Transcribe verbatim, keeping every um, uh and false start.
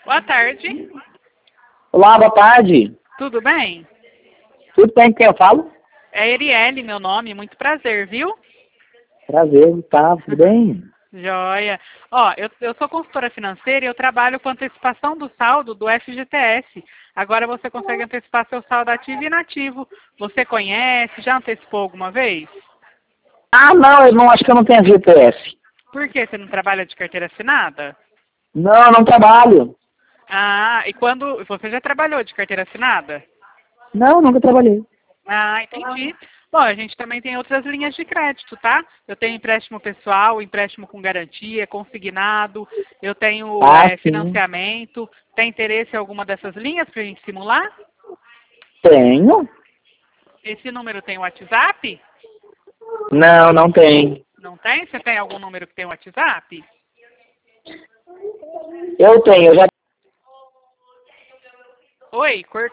Boa tarde. Olá, boa tarde. Tudo bem? Tudo bem com quem eu falo? É Erielle, meu nome. Muito prazer, viu? Prazer, Gustavo. Tudo bem? Joia. Ó, eu, eu sou consultora financeira e eu trabalho com antecipação do saldo do F G T S. Agora você consegue antecipar seu saldo ativo e inativo. Você conhece? Já antecipou alguma vez? Ah, não, eu não acho que eu não tenho G P S. Por quê? Você não trabalha de carteira assinada? Não, não trabalho. Ah, e quando... Você já trabalhou de carteira assinada? Não, nunca trabalhei. Ah, entendi. Bom, a gente também tem outras linhas de crédito, tá? Eu tenho empréstimo pessoal, empréstimo com garantia, consignado, eu tenho Ah, é, sim. financiamento. Tem interesse em alguma dessas linhas para a gente simular? Tenho? Esse número tem WhatsApp? Não, não tem. Não tem? Você tem algum número que tem WhatsApp? Eu tenho, eu já Oi, cortou.